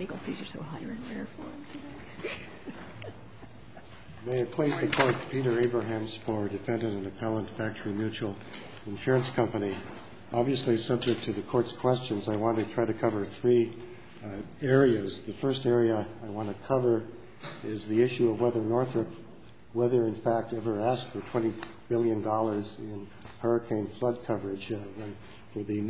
legal fees are so high and rare for him today. May it please the Court, Peter Abrahams for Defendant and Appellant Factory Mutual Insurance Company. Obviously, subject to the Court's questions, I want to try to cover three areas. The first area I want to cover is the issue of whether Northrop, in fact, ever asked for $20 billion in hurricane flood coverage for the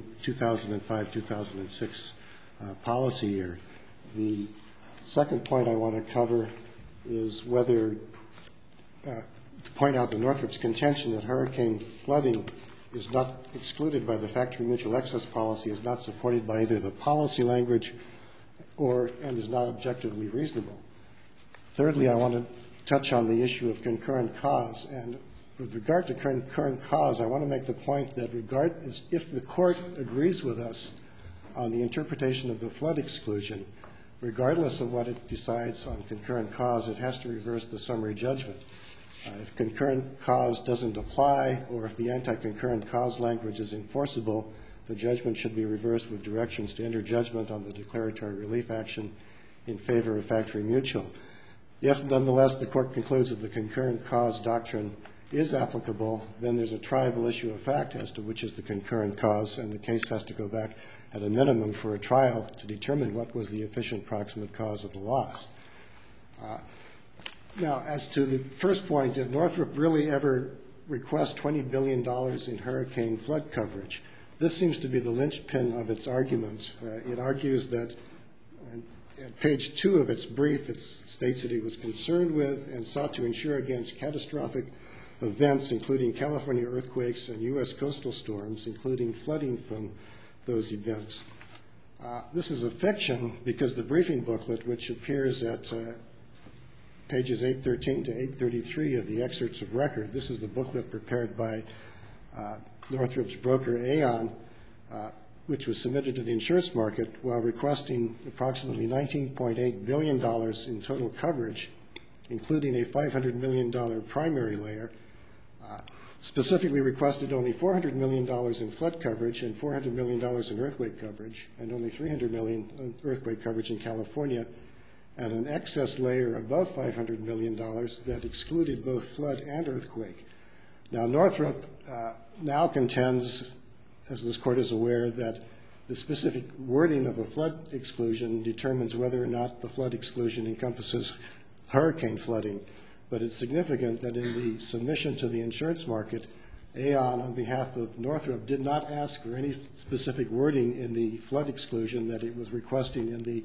2005-2006 policy year. The second point I want to cover is whether to point out the Northrop's contention that hurricane flooding is not excluded by the factory mutual excess policy, is not supported by either the policy language and is not objectively reasonable. Thirdly, I want to touch on the issue of concurrent cause. And with regard to concurrent cause, I want to make the point that if the Court agrees with us on the interpretation of the flood exclusion, regardless of what it decides on concurrent cause, it has to reverse the summary judgment. If concurrent cause doesn't apply, or if the anti-concurrent cause language is enforceable, the judgment should be reversed with directions to enter judgment on the declaratory relief action in favor of factory mutual. If, nonetheless, the Court concludes that the concurrent cause doctrine is applicable, then there's a triable issue of fact as to which is the concurrent cause, and the case has to go back at a minimum for a trial to determine what was the efficient proximate cause of the loss. Now, as to the first point, did Northrop really ever request $20 billion in hurricane flood coverage? This seems to be the linchpin of its arguments. It argues that at page 2 of its brief, it states that it was concerned with and sought to insure against catastrophic events, including California earthquakes and U.S. coastal storms, including flooding from those events. This is a fiction because the briefing booklet, which appears at pages 813 to 833 of the excerpts of record, this is the booklet prepared by Northrop's broker Aon, which was submitted to the insurance market while requesting approximately $19.8 billion in total coverage, including a $500 million primary layer, specifically requested only $400 million in flood coverage and $400 million in earthquake coverage, and only $300 million in earthquake coverage in California, and an excess layer above $500 million that excluded both flood and earthquake. Now, Northrop now contends, as this Court is aware, that the specific wording of a flood exclusion determines whether or not the flood exclusion encompasses hurricane flooding. But it's significant that in the submission to the insurance market, Aon, on behalf of Northrop, did not ask for any specific wording in the flood exclusion that it was requesting in the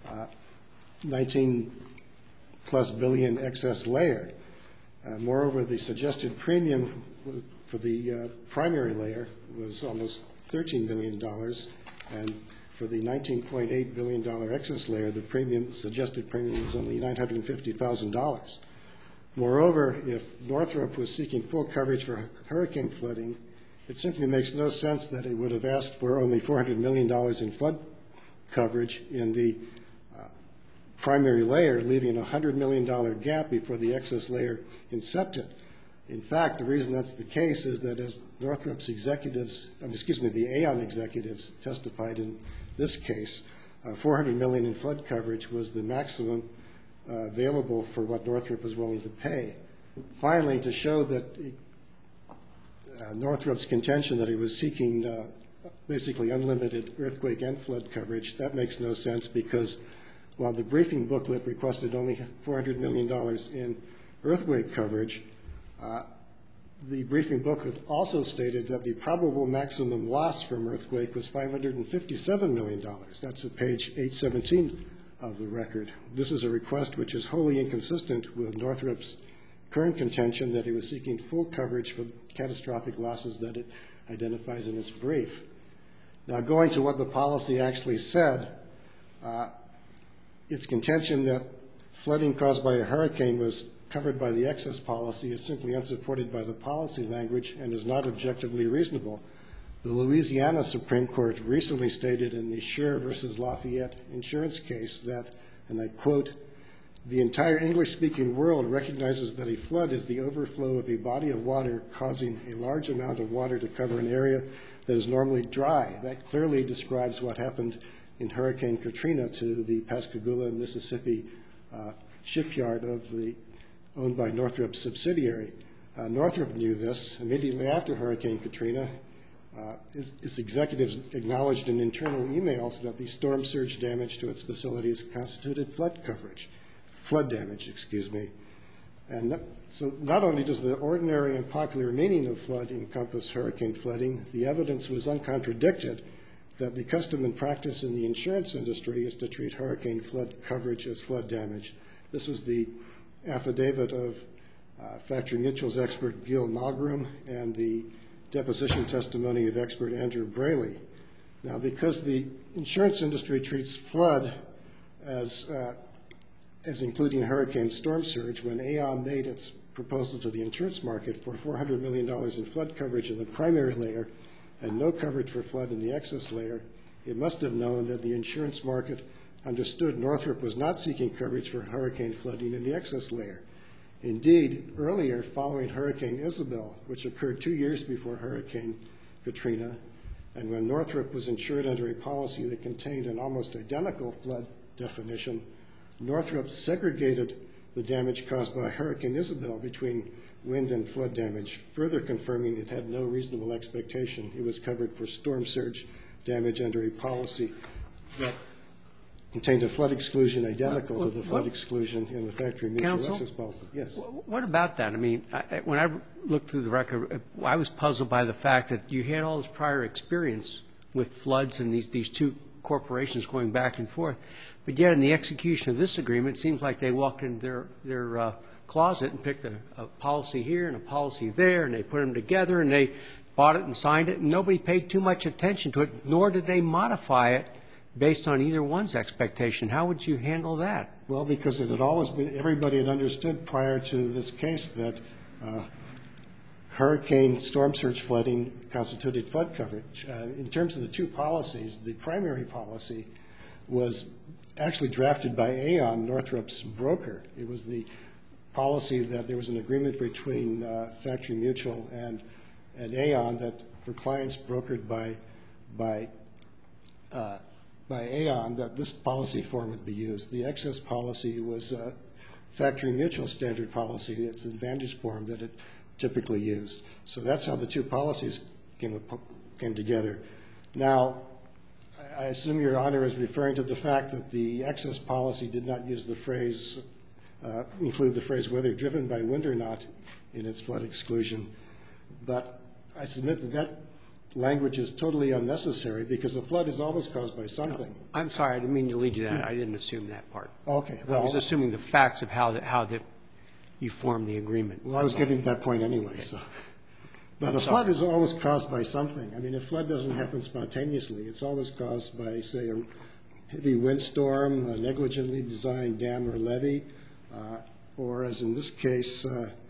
19-plus billion excess layer. Moreover, the suggested premium for the primary layer was almost $13 billion, and for the $19.8 billion excess layer, the suggested premium was only $950,000. Moreover, if Northrop was seeking full coverage for hurricane flooding, it simply makes no sense that it would have asked for only $400 million in flood coverage in the primary layer, leaving a $100 million gap before the excess layer incepted. In fact, the reason that's the case is that as Northrop's executives, the Aon executives testified in this case, $400 million in flood coverage was the maximum available for what Northrop was willing to pay. Finally, to show that Northrop's contention that he was seeking basically unlimited earthquake and flood coverage, that makes no sense because while the briefing booklet requested only $400 million in earthquake coverage, the briefing booklet also stated that the probable maximum loss from earthquake was $557 million. That's at page 817 of the record. This is a request which is wholly inconsistent with Northrop's current contention that he was seeking full coverage for catastrophic losses that it identifies in its brief. Now, going to what the policy actually said, its contention that flooding caused by a hurricane was covered by the excess policy is simply unsupported by the policy language and is not objectively reasonable. The Louisiana Supreme Court recently stated in the Scheer versus Lafayette insurance case that, and I quote, "The entire English-speaking world recognizes that a flood is the overflow of a body of water causing a large amount of water to cover an area that is normally dry. That clearly describes what happened in Hurricane Katrina to the Pascagoula, Mississippi shipyard owned by Northrop's subsidiary. Northrop knew this. Immediately after Hurricane Katrina, its executives acknowledged in internal emails that the storm surge damage to its facilities constituted flood damage. And so not only does the ordinary and popular meaning of flood encompass hurricane flooding, the evidence was uncontradicted that the custom and practice in the insurance industry is to treat hurricane flood coverage as flood damage. This was the affidavit of Factory Mutual's expert Gil Malgrum and the deposition testimony of expert Andrew Braley. Now, because the insurance industry treats flood as including hurricane storm surge, when Aon made its proposal to the insurance market for $400 million in flood coverage in the primary layer and no coverage for flood in the excess layer, it must have known that the insurance market understood Northrop was not seeking coverage for hurricane flooding in the excess layer. Indeed, earlier, following Hurricane Isabel, which occurred 2 years before Hurricane Katrina, and when Northrop was insured under a policy that contained an almost identical flood definition, Northrop segregated the damage caused by Hurricane Isabel between wind and flood damage, further confirming it had no reasonable expectation it was covered for storm surge damage under a policy that contained a flood exclusion identical to the flood exclusion in the Factory Mutual excess policy. Yes. What about that? I mean, when I looked through the record, I was puzzled by the fact that you had all this prior experience with floods and these two corporations going back and forth. But yet in the execution of this agreement, it seems like they walked in their closet and picked a policy here and a policy there, and they put them together, and they bought it and signed it, and nobody paid too much attention to it, nor did they modify it based on either one's expectation. How would you handle that? Well, because it had always been, everybody had understood prior to this case that hurricane storm surge flooding constituted flood coverage. In terms of the two policies, the primary policy was actually drafted by Aon, Northrop's broker. It was the policy that there was an agreement between Factory Mutual and Aon that for clients brokered by Aon that this policy form would be used. The excess policy was Factory Mutual standard policy. It's an advantage form that it typically used. So that's how the two policies came together. Now, I assume Your Honor is referring to the fact that the excess policy did not use the phrase, include the phrase whether driven by wind or not in its flood exclusion. But I submit that that language is totally unnecessary because a flood is always caused by something. I'm sorry, I didn't mean to lead you to that. I didn't assume that part. Okay. Well, I was assuming the facts of how you formed the agreement. Well, I was getting to that point anyway. Okay. So. But a flood is always caused by something. I mean, a flood doesn't happen spontaneously. It's always caused by, say, a heavy windstorm, a negligently designed dam or levee, or as in this case,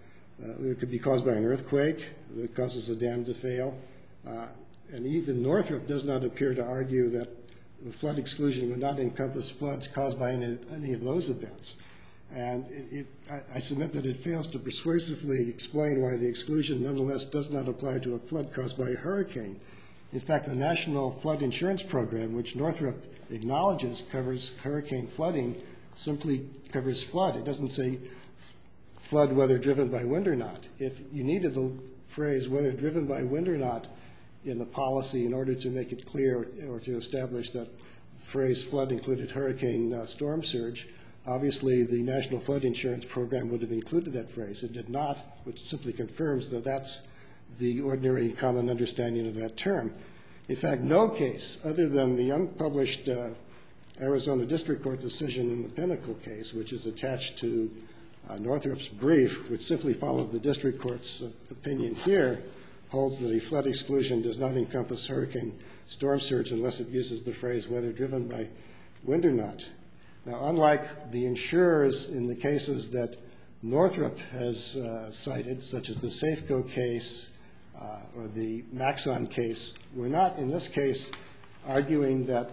it could be caused by an earthquake that causes a dam to fail. And even Northrop does not appear to argue that the flood exclusion would not encompass floods caused by any of those events. And I submit that it fails to persuasively explain why the exclusion nonetheless does not apply to a flood caused by a hurricane. In fact, the National Flood Insurance Program, which Northrop acknowledges covers hurricane flooding, simply covers flood. It doesn't say flood whether driven by wind or not. If you needed the phrase whether driven by wind or not in the policy in order to make it clear or to establish that the phrase flood included hurricane storm surge, obviously the National Flood Insurance Program would have included that phrase. It did not, which simply confirms that that's the ordinary common understanding of that term. In fact, no case other than the unpublished Arizona District Court decision in the Pinnacle case, which is attached to Northrop's brief, which simply followed the district court's opinion here, holds that a flood exclusion does not encompass hurricane storm surge unless it uses the phrase whether driven by wind or not. Now, unlike the insurers in the cases that Northrop has cited, such as the Safeco case or the Maxon case, we're not in this case arguing that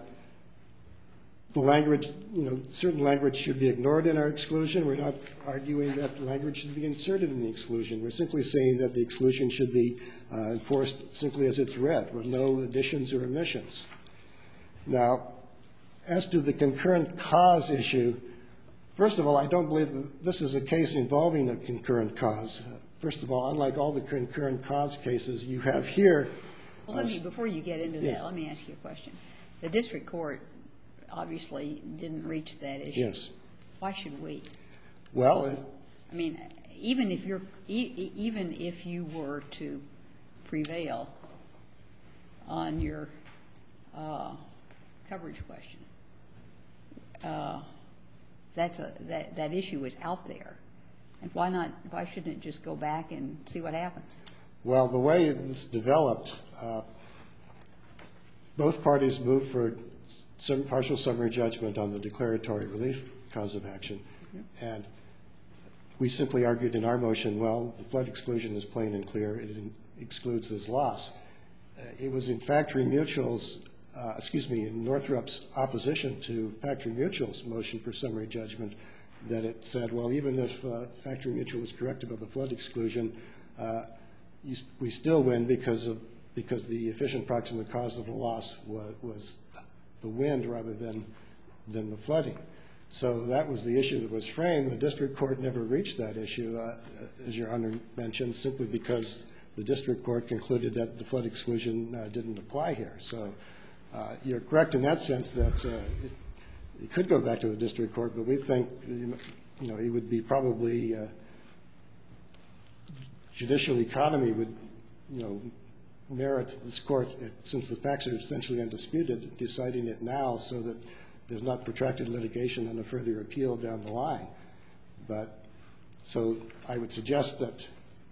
the language, certain language should be ignored in our exclusion. We're not arguing that language should be inserted in the exclusion. We're simply saying that the exclusion should be enforced simply as it's read, with no additions or omissions. Now, As to the concurrent cause issue, first of all, I don't believe that this is a case involving a concurrent cause. First of all, unlike all the concurrent cause cases you have here. Well, before you get into that, let me ask you a question. The district court obviously didn't reach that issue. Yes. Why should we? Well, I mean, even if you were to prevail on your coverage question, that issue is out there. And why shouldn't it just go back and see what happens? Well, the way this developed, both parties moved for some partial summary judgment on the declaratory relief cause of action. And we simply argued in our motion, well, the flood exclusion is plain and clear. It excludes this loss. It was in Factory Mutual's, in Northrop's opposition to Factory Mutual's motion for summary judgment that it said, well, even if Factory Mutual is correct about the flood exclusion, we still win because the efficient proximate cause of the loss was the wind rather than the flooding. So that was the issue that was framed. The district court never reached that issue, as Your Honor mentioned, simply because the district court concluded that the flood exclusion didn't apply here. So you're correct in that sense that it could go back to the district court, but we think, it would be probably judicial economy would, merit this court, since the facts are essentially undisputed, deciding it now so that there's not protracted litigation and a further appeal down the line. But so I would suggest that,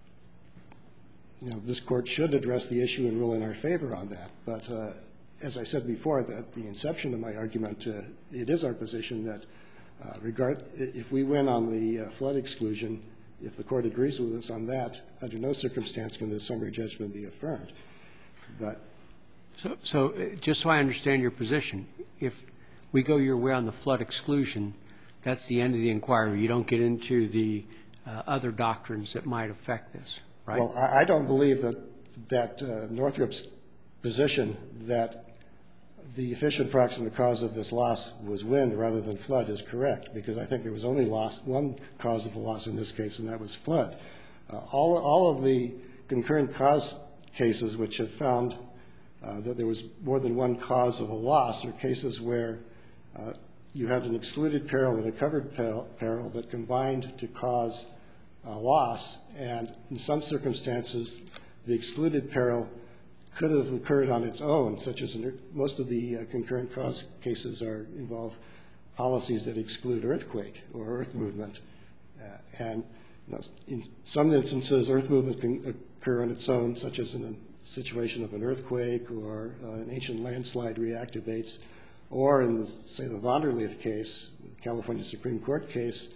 this court should address the issue and rule in our favor on that. But as I said before, at the inception of my argument, it is our position that if we win on the flood exclusion, if the court agrees with us on that, under no circumstance can the summary judgment be affirmed. But so just so I understand your position, if we go your way on the flood exclusion, that's the end of the inquiry. You don't get into the other doctrines that might affect this, right? Well, I don't believe that Northrop's position that the efficient proximate cause of this loss was wind rather than flood is correct, because I think there was only one cause of the loss in this case, and that was flood. All of the concurrent cause cases which have found that there was more than one cause of a loss are cases where you had an excluded peril and a covered peril that combined to cause a loss, and in some circumstances the excluded peril could have occurred on its own, such as most of the concurrent cause cases involve policies that exclude earthquake or earth movement. And in some instances, earth movement can occur on its own, such as in a situation of an earthquake or an ancient landslide reactivates, or in, say, the Vonderleith case, California Supreme Court case,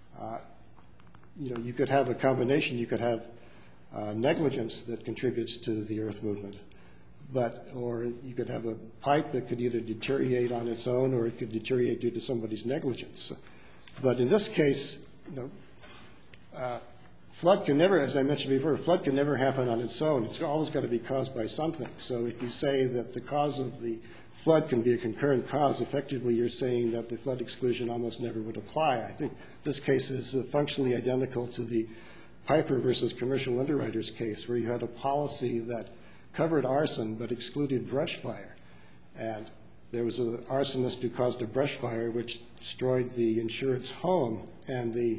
you could have a combination. You could have negligence that contributes to the earth movement, or you could have a pipe that could either deteriorate on its own or it could deteriorate due to somebody's negligence. But in this case, flood can never, as I mentioned before, flood can never happen on its own. It's always got to be caused by something. So if you say that the cause of the flood can be a concurrent cause, effectively you're saying that the flood exclusion almost never would apply. I think this case is functionally identical to the Piper versus Commercial Underwriters case, where you had a policy that covered arson but excluded brush fire. And there was an arsonist who caused a brush fire which destroyed the insured's home. And the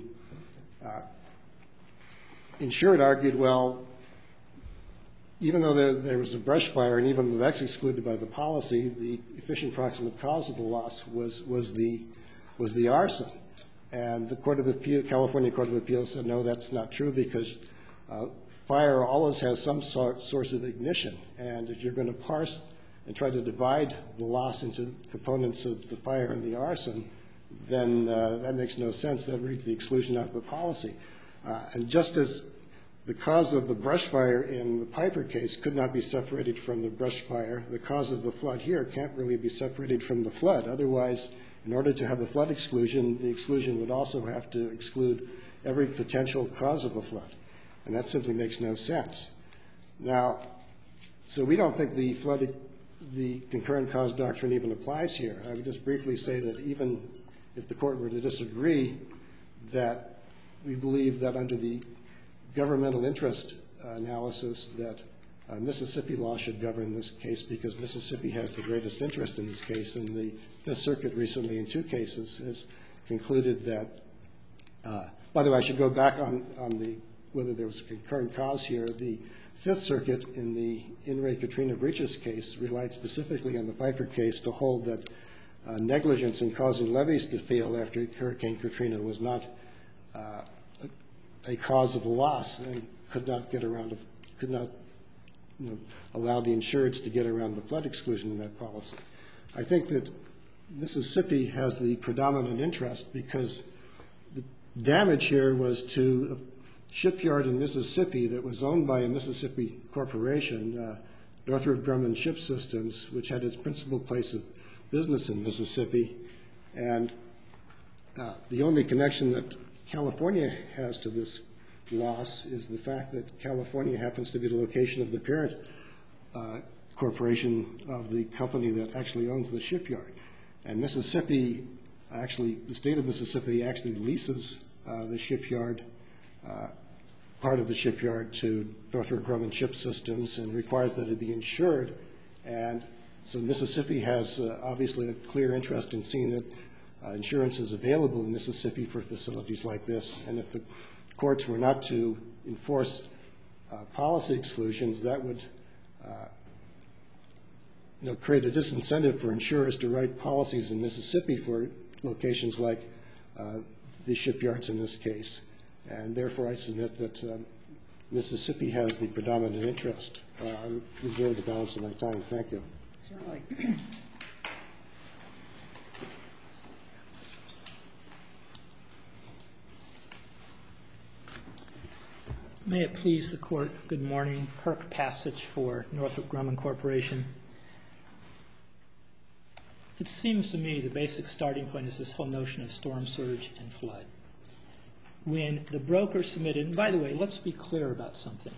insured argued, well, even though there was a brush fire and even though that's excluded by the policy, the efficient proximate cause of the loss was the arson. And the California Court of Appeals said, no, that's not true, because fire always has some source of ignition. And if you're going to parse and try to divide the loss into components of the fire and the arson, then that makes no sense. That reads the exclusion out of the policy. And just as the cause of the brush fire in the Piper case could not be separated from the brush fire, the cause of the flood here can't really be separated from the flood. Otherwise, in order to have a flood exclusion, the exclusion would also have to exclude every potential cause of a flood. And that simply makes no sense. Now, so we don't think the flood the concurrent cause doctrine even applies here. I would just briefly say that even if the court were to disagree, that we believe that under the governmental interest analysis that Mississippi law should govern this case because Mississippi has the greatest interest in this case. And the Fifth Circuit recently in 2 cases has concluded that, by the way, I should go back on whether there was a concurrent cause here. The Fifth Circuit in the In re Katrina Breaches case relied specifically on the Piper case to hold that negligence in causing levees to fail after Hurricane Katrina was not a cause of the loss and could not allow the insureds to get around the flood exclusion in that policy. I think that Mississippi has the predominant interest because the damage here was to a shipyard in Mississippi that was owned by a Mississippi corporation, Northrop Grumman Ship Systems, which had its principal place of business in Mississippi. And the only connection that California has to this loss is the fact that California happens to be the location of the parent corporation of the company that actually owns the shipyard. And Mississippi, actually, the state of Mississippi actually leases the shipyard, part of the shipyard to Northrop Grumman Ship Systems and requires that it be insured. And so Mississippi has obviously a clear interest in seeing that insurance is available in Mississippi for facilities like this. And if the courts were not to enforce policy exclusions, that would create a disincentive for insurers to write policies in Mississippi for locations like the shipyards in this case. And therefore, I submit that Mississippi has the predominant interest. I'll reserve the balance of my time. Thank you. Certainly. May it please the Court, good morning. Kirk Passage for Northrop Grumman Corporation. It seems to me the basic starting point is this whole notion of storm surge and flood. When the broker submitted, and by the way, let's be clear about something.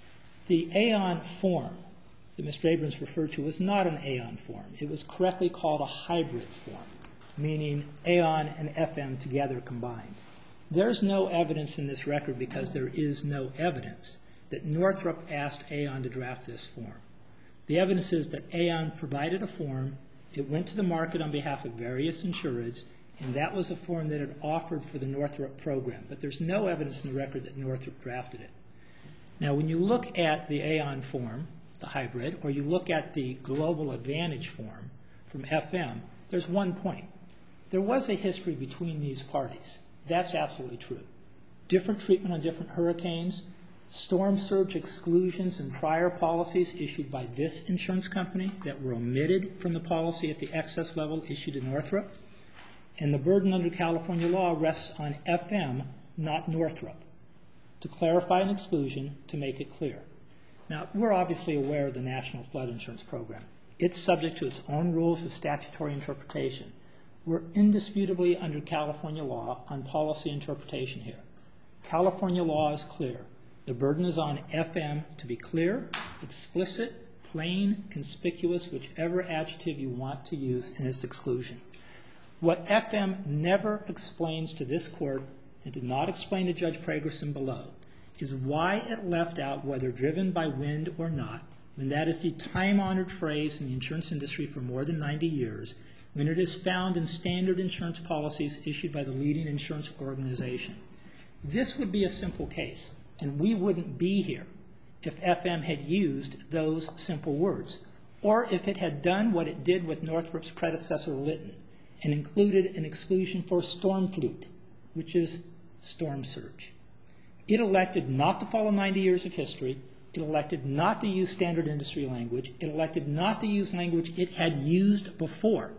The Aon form that Mr. Abrams referred to was not an Aon form. It was correctly called a hybrid form, meaning Aon and FM together combined. There's no evidence in this record, because there is no evidence, that Northrop asked Aon to draft this form. The evidence is that Aon provided a form, it went to the market on behalf of various insureds, and that was a form that it offered for the Northrop program. But there's no evidence in the record that Northrop drafted it. Now, when you look at the Aon form, the hybrid, or you look at the Global Advantage form from FM, there's one point. There was a history between these parties. That's absolutely true. Different treatment on different hurricanes, storm surge exclusions and prior policies issued by this insurance company that were omitted from the policy at the excess level issued to Northrop. And the burden under California law rests on FM, not Northrop, to clarify an exclusion to make it clear. Now, we're obviously aware of the National Flood Insurance Program. It's subject to its own rules of statutory interpretation. We're indisputably under California law on policy interpretation here. California law is clear. The burden is on FM to be clear, explicit, plain, conspicuous, whichever adjective you want to use in its exclusion. What FM never explains to this court, and did not explain to Judge Pragerson below, is why it left out whether driven by wind or not, when that is the time-honored phrase in the insurance industry for more than 90 years, when it is found in standard insurance policies issued by the leading insurance organization. This would be a simple case, and we wouldn't be here if FM had used those simple words, or if it had done what it did with Northrop's predecessor Lytton, and included an exclusion for storm flute, which is storm surge. It elected not to follow 90 years of history. It elected not to use standard industry language. It elected not to use language it had used before.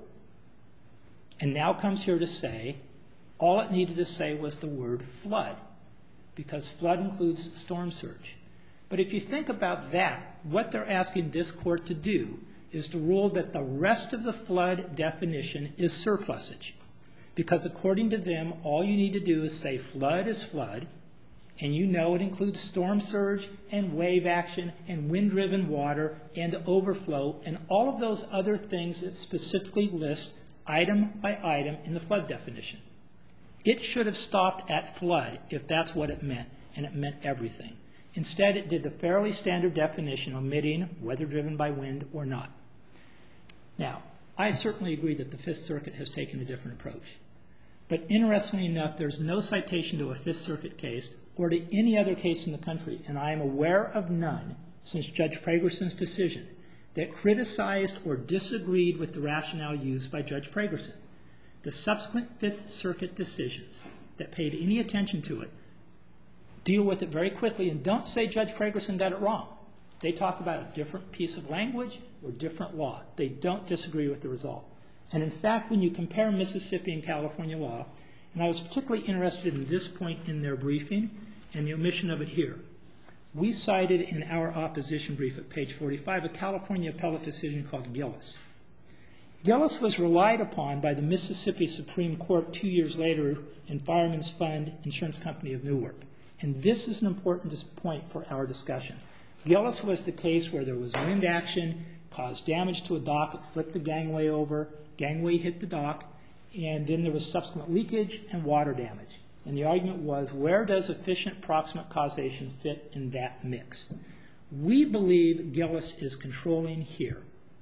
And now comes here to say, all it needed to say was the word flood, because flood includes storm surge. But if you think about that, what they're asking this court to do is to rule that the rest of the flood definition is surplusage. Because according to them, all you need to do is say flood is flood, And you know it includes storm surge and wave action and wind-driven water and overflow and all of those other things that specifically list item by item in the flood definition. It should have stopped at flood if that's what it meant, and it meant everything. Instead, it did the fairly standard definition, omitting whether driven by wind or not. Now, I certainly agree that the Fifth Circuit has taken a different approach. But interestingly enough, there's no citation to a Fifth Circuit case or to any other case in the country, and I am aware of none since Judge Pragerson's decision that criticized or disagreed with the rationale used by Judge Pragerson. The subsequent Fifth Circuit decisions that paid any attention to it deal with it very quickly and don't say Judge Pragerson got it wrong. They talk about a different piece of language or different law. They don't disagree with the result. And in fact, when you compare Mississippi and California law, and I was particularly interested in this point in their briefing and the omission of it here, we cited in our opposition brief at page 45 a California appellate decision called Gillis. Gillis was relied upon by the Mississippi Supreme Court 2 years later in Fireman's Fund Insurance Company of Newark. And this is an important point for our discussion. Gillis was the case where there was wind action, caused damage to a dock, it flipped the gangway over, gangway hit the dock, and then there was subsequent leakage and water damage. And the argument was, where does efficient proximate causation fit in that mix? We believe Gillis is controlling here.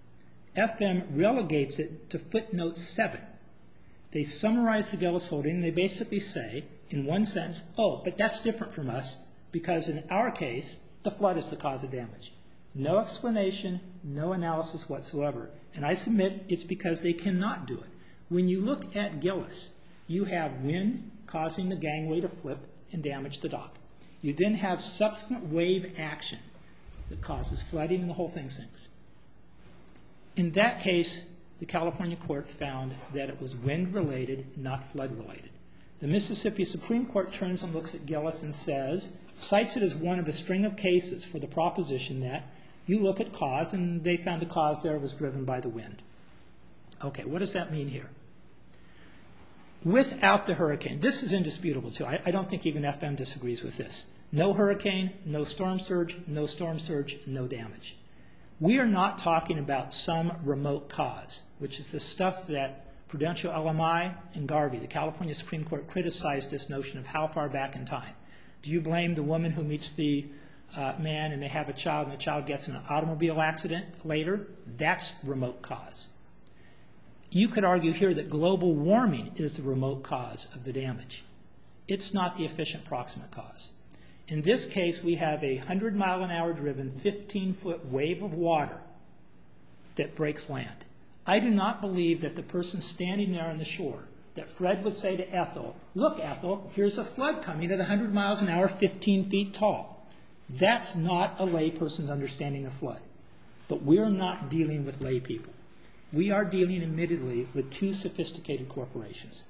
FM relegates it to footnote 7. They summarize the Gillis holding, and they basically say, in one sentence, oh, but that's different from us, because in our case, the flood is the cause of damage. No explanation, no analysis whatsoever. And I submit it's because they cannot do it. When you look at Gillis, you have wind causing the gangway to flip and damage the dock. You then have subsequent wave action that causes flooding and the whole thing sinks. In that case, the California court found that it was wind-related, not flood-related. The Mississippi Supreme Court turns and looks at Gillis and says, cites it as one of a string of cases for the proposition that you look at cause, and they found the cause there was driven by the wind. Okay, what does that mean here? Without the hurricane, this is indisputable too. I don't think even FM disagrees with this. No hurricane, no storm surge, no damage. We are not talking about some remote cause, which is the stuff that Prudential LMI and Garvey, the California Supreme Court, criticized this notion of how far back in time. Do you blame the woman who meets the man and they have a child and the child gets in an automobile accident later? That's remote cause. You could argue here that global warming is the remote cause of the damage. It's not the efficient proximate cause. In this case, we have a 100-mile-an-hour driven 15-foot wave of water that breaks land. I do not believe that the person standing there on the shore, that Fred would say to Ethel, look, Ethel, here's a flood coming at 100 miles an hour, 15 feet tall. That's not a layperson's understanding of flood. But we're not dealing with lay people. We are dealing, admittedly, with two sophisticated corporations.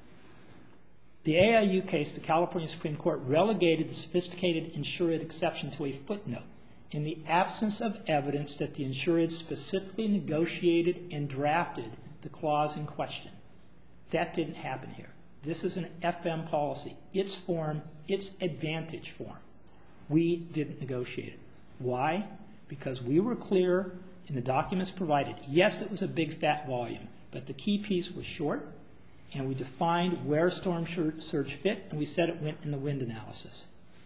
The AIU case, the California Supreme Court relegated the sophisticated insured exception to a footnote in the absence of evidence that the insured specifically negotiated and drafted the clause in question. That didn't happen here. This is an FM policy. Its form, its advantage form. We didn't negotiate it. Why? Because we were clear in the documents provided. Yes, it was a big fat volume, but the key piece was short, and we defined where storm surge fit, and we said it went in the wind analysis.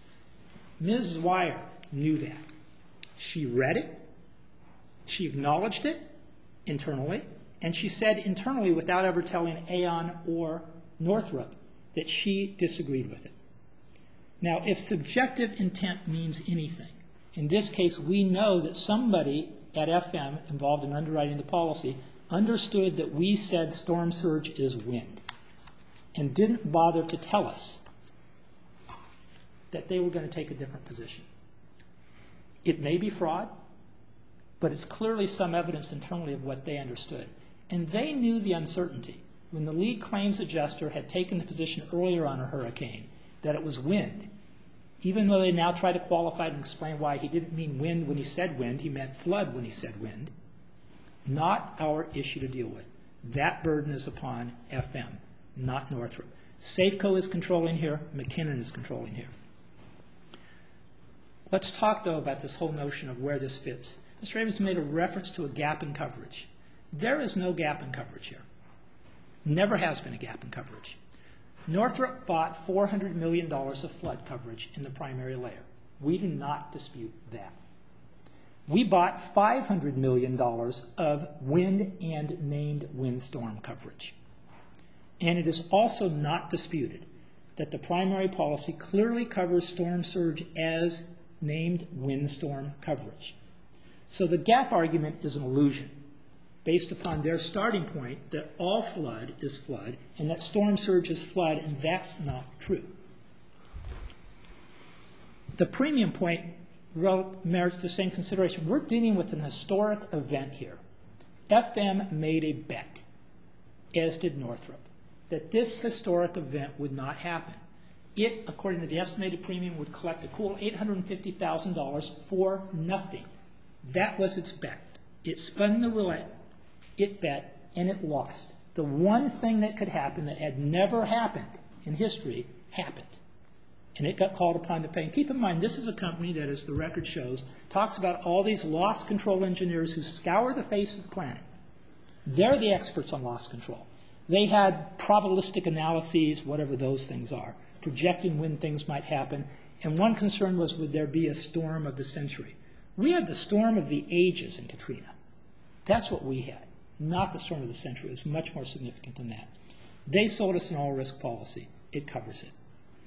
Ms. Zweier knew that. She read it, she acknowledged it internally, and she said internally, without ever telling Aon or Northrop, that she disagreed with it. Now, if subjective intent means anything, in this case, we know that somebody at FM involved in underwriting the policy understood that we said storm surge is wind and didn't bother to tell us that they were going to take a different position. It may be fraud, but it's clearly some evidence internally of what they understood. And they knew the uncertainty. When the lead claims adjuster had taken the position earlier on a hurricane that it was wind, even though they now try to qualify and explain why he didn't mean wind when he said wind, he meant flood when he said wind, not our issue to deal with. That burden is upon FM, not Northrop. Safeco is controlling here, McKinnon is controlling here. Let's talk, though, about this whole notion of where this fits. Mr. Abrams made a reference to a gap in coverage. There is no gap in coverage here. Never has been a gap in coverage. Northrop bought $400 million of flood coverage in the primary layer. We do not dispute that. We bought $500 million of wind and named windstorm coverage. And it is also not disputed that the primary policy clearly covers storm surge as named windstorm coverage. So the gap argument is an illusion based upon their starting point that all flood is flood and that storm surge is flood, and that's not true. The premium point merits the same consideration. We're dealing with an historic event here. FM made a bet, as did Northrop, that this historic event would not happen. It, according to the estimated premium, would collect a cool $850,000 for nothing. That was its bet. It spun the roulette, it bet, and it lost. The one thing that could happen that had never happened in history happened. And it got called upon to pay. And keep in mind, this is a company that, as the record shows, talks about all these loss control engineers who scour the face of the planet. They're the experts on loss control. They had probabilistic analyses, whatever those things are, projecting when things might happen. And one concern was, would there be a storm of the century? We had the storm of the ages in Katrina. That's what we had, not the storm of the century. It was much more significant than that. They sold us an all-risk policy. It covers it.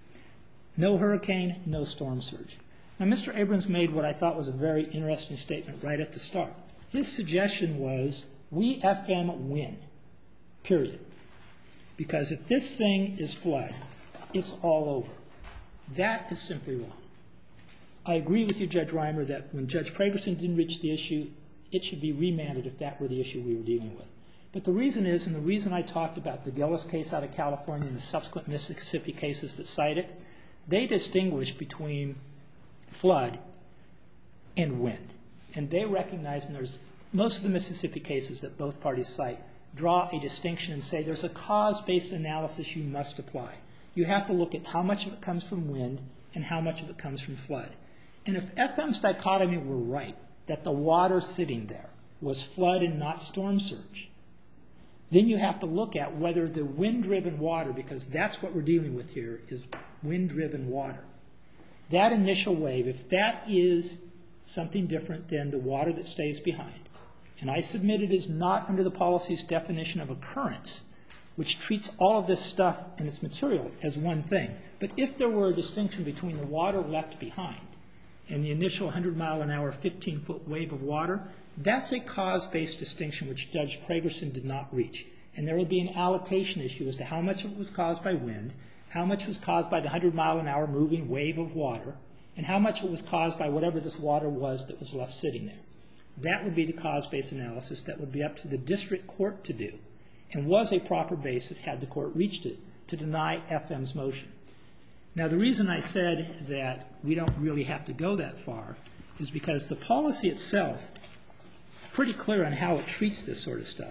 No hurricane, no storm surge. Now, Mr. Abrams made what I thought was a very interesting statement right at the start. His suggestion was, we FM win, period. Because if this thing is flood, it's all over. That is simply wrong. I agree with you, Judge Reimer, that when Judge Pragerson didn't reach the issue, it should be remanded if that were the issue we were dealing with. But the reason is, and the reason I talked about the Gillis case out of California and the subsequent Mississippi cases that cite it, they distinguish between flood and wind. And they recognize, and there's most of the Mississippi cases that both parties cite, draw a distinction and say there's a cause-based analysis you must apply. You have to look at how much of it comes from wind and how much of it comes from flood. And if FM's dichotomy were right, that the water sitting there was flood and not storm surge, then you have to look at whether the wind-driven water, because that's what we're dealing with here, is wind-driven water. That initial wave, if that is something different than the water that stays behind, and I submit it is not under the policy's definition of occurrence, which treats all of this stuff and its material as one thing. But if there were a distinction between the water left behind and the initial 100-mile-an-hour, 15-foot wave of water, that's a cause-based distinction which Judge Pragerson did not reach. And there would be an allocation issue as to how much of it was caused by wind, how much was caused by the 100-mile-an-hour moving wave of water, and how much of it was caused by whatever this water was that was left sitting there. That would be the cause-based analysis that would be up to the district court to do, and was a proper basis, had the court reached it, to deny FM's motion. Now, the reason I said that we don't really have to go that far is because the policy itself is pretty clear on how it treats this sort of stuff.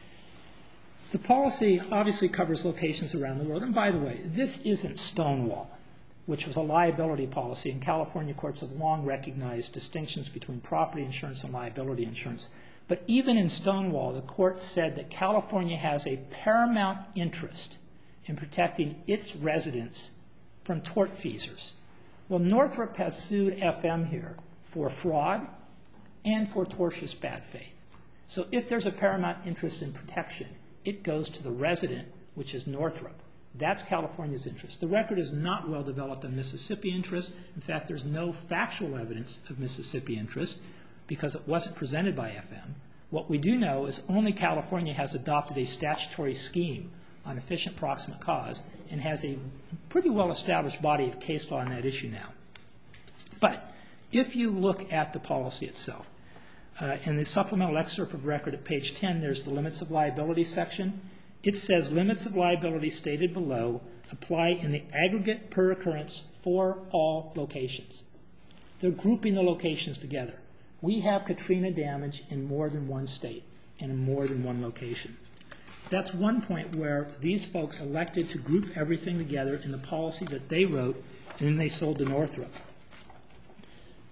The policy obviously covers locations around the world. And by the way, this isn't Stonewall, which was a liability policy, and California courts have long recognized distinctions between property insurance and liability insurance. But even in Stonewall, the court said that California has a paramount interest in protecting its residents from tortfeasors. Well, Northrop has sued FM here for fraud and for tortious bad faith. So if there's a paramount interest in protection, it goes to the resident, which is Northrop. That's California's interest. The record is not well developed on Mississippi interest. In fact, there's no factual evidence of Mississippi interest because it wasn't presented by FM. What we do know is only California has adopted a statutory scheme on efficient proximate cause and has a pretty well-established body of case law on that issue now. But if you look at the policy itself, in the supplemental excerpt of record at page 10, there's the limits of liability section. It says limits of liability stated below apply in the aggregate per occurrence for all locations. They're grouping the locations together. We have Katrina damage in more than one state and in more than one location. That's one point where these folks elected to group everything together in the policy that they wrote, and then they sold to Northrop.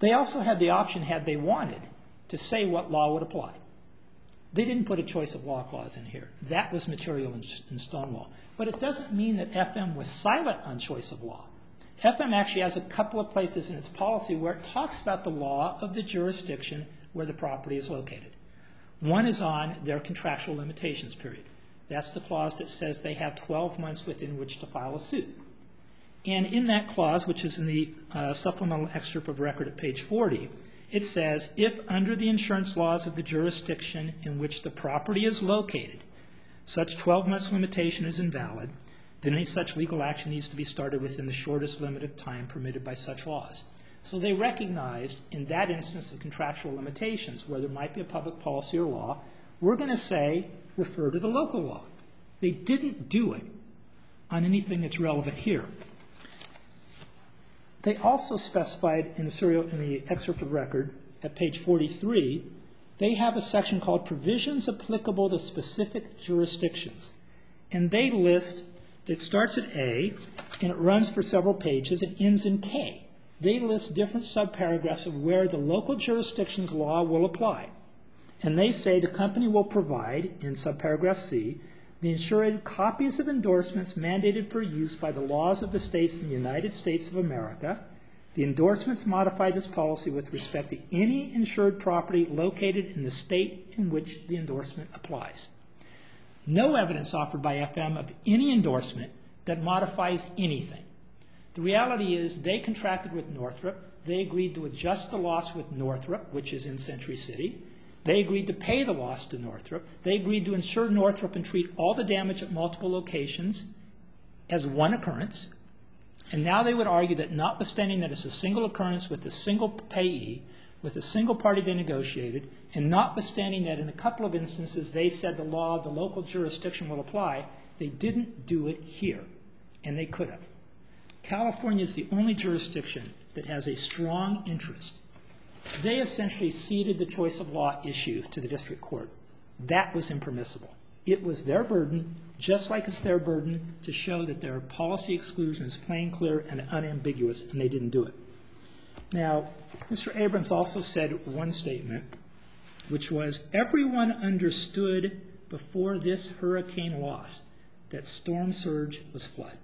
They also had the option, had they wanted, to say what law would apply. They didn't put a choice of law clause in here. That was material in Stonewall. But it doesn't mean that FM was silent on choice of law. FM actually has a couple of places in its policy where it talks about the law of the jurisdiction where the property is located. One is on their contractual limitations period. That's the clause that says they have 12 months within which to file a suit. And in that clause, which is in the supplemental excerpt of record at page 40, it says, if under the insurance laws of the jurisdiction in which the property is located, such 12 months limitation is invalid, then any such legal action needs to be started within the shortest limit of time permitted by such laws. So they recognized in that instance of contractual limitations where there might be a public policy or law, we're going to say refer to the local law. They didn't do it on anything that's relevant here. They also specified in the excerpt of record at page 43, they have a section called provisions applicable to specific jurisdictions. And they list, it starts at A, and it runs for several pages, and ends in K. They list different subparagraphs of where the local jurisdiction's law will apply. And they say the company will provide, in subparagraph C, the insured copies of endorsements mandated for use by the laws of the states in the United States of America. The endorsements modify this policy with respect to any insured property located in the state in which the endorsement applies. No evidence offered by FM of any endorsement that modifies anything. The reality is they contracted with Northrop. They agreed to adjust the loss with Northrop, which is in Century City. They agreed to pay the loss to Northrop. They agreed to insure Northrop and treat all the damage at multiple locations as one occurrence. And now they would argue that notwithstanding that it's a single occurrence with a single payee, with a single party they negotiated, and notwithstanding that in a couple of instances they said the law of the local jurisdiction will apply, they didn't do it here, and they could have. California is the only jurisdiction that has a strong interest. They essentially ceded the choice of law issue to the district court. That was impermissible. It was their burden, just like it's their burden, to show that their policy exclusion is plain, clear, and unambiguous, and they didn't do it. Now, Mr. Abrams also said one statement, which was, everyone understood before this hurricane loss that storm surge was flood.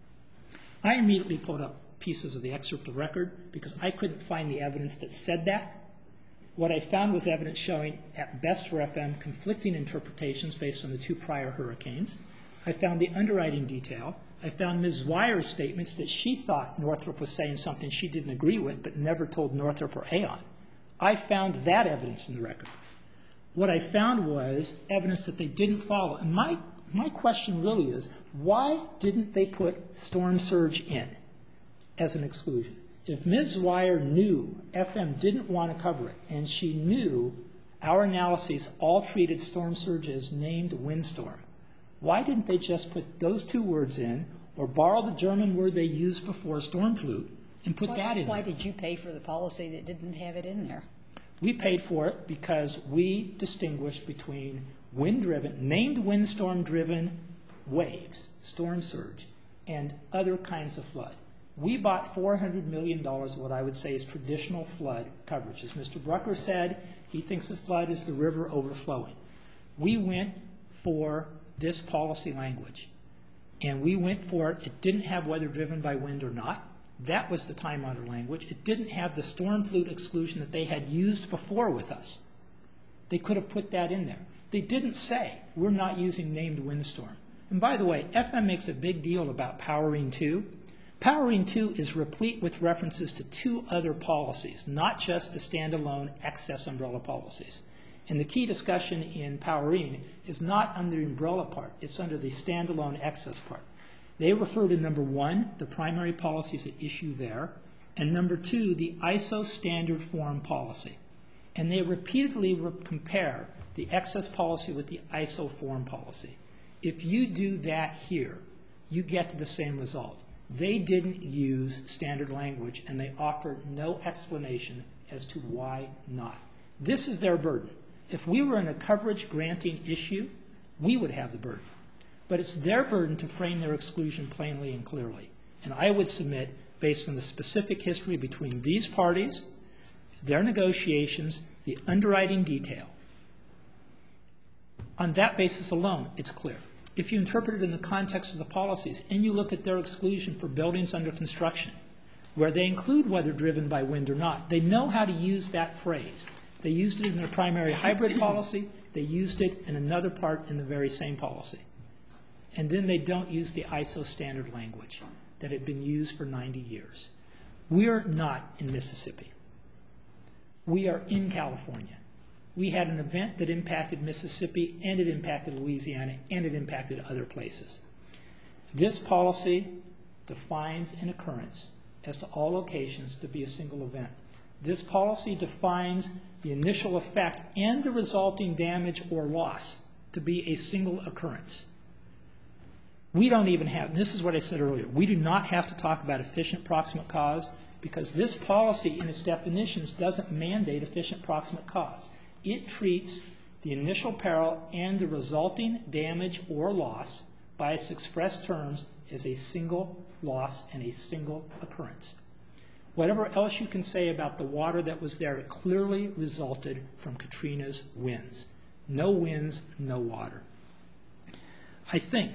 I immediately pulled up pieces of the excerpt of record because I couldn't find the evidence that said that. What I found was evidence showing, at best for FM, conflicting interpretations based on the two prior hurricanes. I found the underwriting detail. I found Ms. Zweier's statements that she thought Northrop was saying something she didn't agree with but never told Northrop or Aon. I found that evidence in the record. What I found was evidence that they didn't follow. And my question really is, why didn't they put storm surge in as an exclusion? If Ms. Zweier knew FM didn't want to cover it, and she knew our analyses all treated storm surge as named windstorm, why didn't they just put those two words in, or borrow the German word they used before, stormflut, and put that in? Why did you pay for the policy that didn't have it in there? We paid for it because we distinguished between wind-driven, named windstorm-driven waves, storm surge, and other kinds of flood. We bought $400 million of what I would say is traditional flood coverage. As Mr. Brucker said, he thinks the flood is the river overflowing. We went for this policy language, and we went for it. It didn't have whether driven by wind or not. That was the time-honored language. It didn't have the stormflut exclusion that they had used before with us. They could have put that in there. They didn't say, we're not using named windstorm. And by the way, FM makes a big deal about Powering 2. Powering 2 is replete with references to two other policies, not just the standalone excess umbrella policies. And the key discussion in Powering is not under the umbrella part. It's under the standalone excess part. They refer to, number one, the primary policies at issue there, and number two, the ISO standard form policy. And they repeatedly compare the excess policy with the ISO form policy. If you do that here, you get to the same result. They didn't use standard language, and they offered no explanation as to why not. This is their burden. If we were in a coverage granting issue, we would have the burden. But it's their burden to frame their exclusion plainly and clearly. And I would submit, based on the specific history between these parties, their negotiations, the underwriting detail. On that basis alone, it's clear. If you interpret it in the context of the policies and you look at their exclusion for buildings under construction, where they include whether driven by wind or not, they know how to use that phrase. They used it in their primary hybrid policy. They used it in another part in the very same policy. And then they don't use the ISO standard language that had been used for 90 years. We're not in Mississippi. We are in California. We had an event that impacted Mississippi, and it impacted Louisiana, and it impacted other places. This policy defines an occurrence as to all locations to be a single event. This policy defines the initial effect and the resulting damage or loss to be a single occurrence. We don't even have, and this is what I said earlier, we do not have to talk about efficient proximate cause because this policy in its definitions doesn't mandate efficient proximate cause. It treats the initial peril and the resulting damage or loss by its express terms as a single loss and a single occurrence. Whatever else you can say about the water that was there, it clearly resulted from Katrina's winds. No winds, no water. I think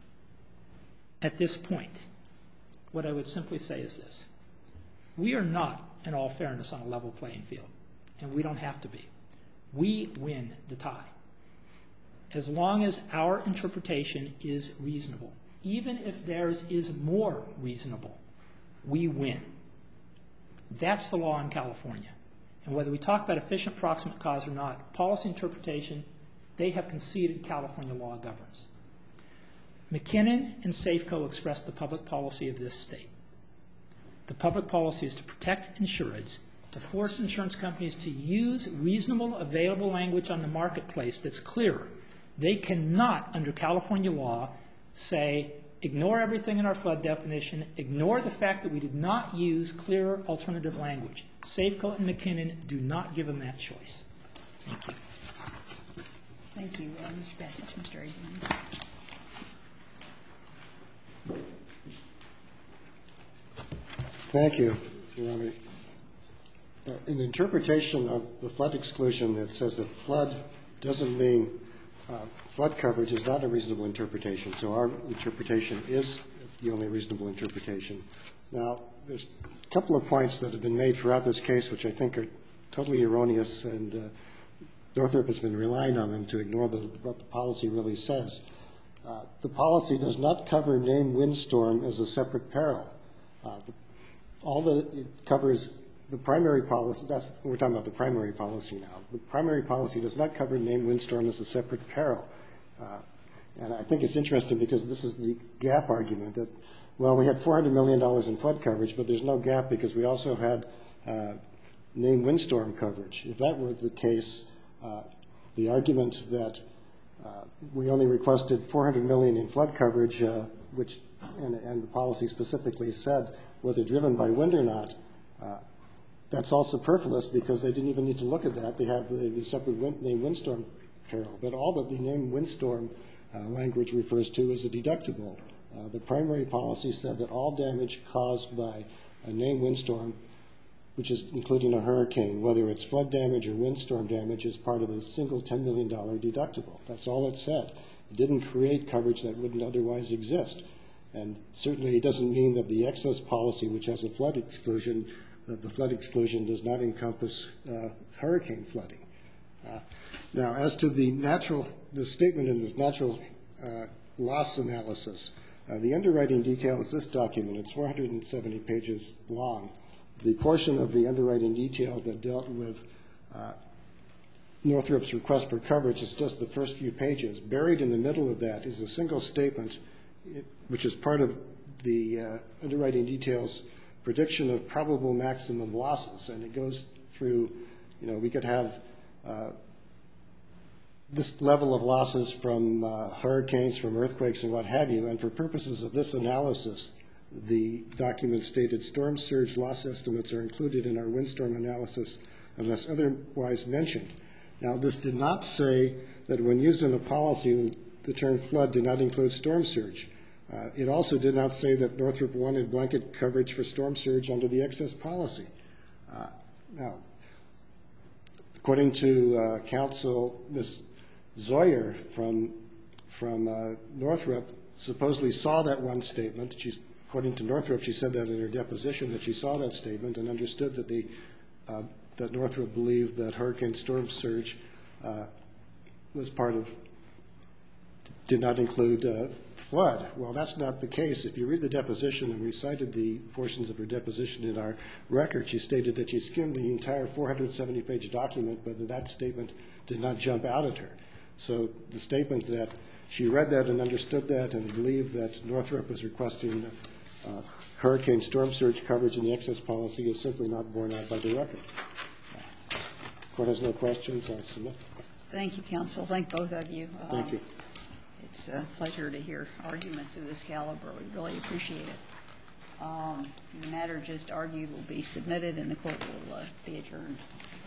at this point, what I would simply say is this. We are not, in all fairness, on a level playing field, and we don't have to be. We win the tie. As long as our interpretation is reasonable, even if theirs is more reasonable, we win. That's the law in California. And whether we talk about efficient proximate cause or not, policy interpretation, they have conceded California law governs. McKinnon and Safeco expressed the public policy of this state. The public policy is to protect insureds, to force insurance companies to use reasonable available language on the marketplace that's clear. They cannot, under California law, say, ignore everything in our flood definition, ignore the fact that we did not use clear alternative language. Safeco and McKinnon do not give them that choice. Thank you. Thank you, Mr. Bassich, Mr. Adrian. Thank you, Your Honor. An interpretation of the flood exclusion that says that flood doesn't mean flood coverage is not a reasonable interpretation. So our interpretation is the only reasonable interpretation. Now, there's a couple of points that have been made throughout this case which I think are totally erroneous, and Northrop has been relying on them to ignore what the policy really says. The policy does not cover named windstorm as a separate peril. All that it covers, the primary policy, we're talking about the primary policy now. The primary policy does not cover named windstorm as a separate peril. And I think it's interesting because this is the gap argument that, well, we had $400 million in flood coverage, but there's no gap because we also had named windstorm coverage. If that were the case, the argument that we only requested $400 million in flood coverage, which and the policy specifically said whether driven by wind or not, that's all superfluous because they didn't even need to look at that. They have the separate named windstorm peril. But all that the named windstorm language refers to is a deductible. The primary policy said that all damage caused by a named windstorm, which is including a hurricane, whether it's flood damage or windstorm damage, is part of a single $10 million deductible. That's all it said. It didn't create coverage that wouldn't otherwise exist. And certainly it doesn't mean that the excess policy, which has a flood exclusion, that the flood exclusion does not encompass hurricane flooding. Now, as to the statement in this natural loss analysis, the underwriting detail is this document. It's 470 pages long. The portion of the underwriting detail that dealt with Northrop's request for coverage is just the first few pages. Buried in the middle of that is a single statement, which is part of the underwriting details prediction of probable maximum losses. And it goes through, we could have this level of losses from hurricanes, from earthquakes, and what have you. And for purposes of this analysis, the document stated storm surge loss estimates are included in our windstorm analysis unless otherwise mentioned. Now, this did not say that when used in a policy, the term flood did not include storm surge. It also did not say that Northrop wanted blanket coverage for storm surge under the excess policy. Now, According to counsel, Ms. Zoyer from Northrop supposedly saw that one statement. According to Northrop, she said that in her deposition, that she saw that statement and understood that Northrop believed that hurricane storm surge did not include flood. Well, that's not the case. If you read the deposition, and we cited the portions of her deposition in our record, she stated that she skimmed the entire 470-page document, but that statement did not jump out at her. So the statement that she read that and understood that and believed that Northrop was requesting hurricane storm surge coverage in the excess policy is simply not borne out by the record. The Court has no questions. I'll submit. Thank you, counsel. Thank both of you. Thank you. It's a pleasure to hear arguments of this caliber. We really appreciate it. The matter just argued will be submitted and the Court will be adjourned.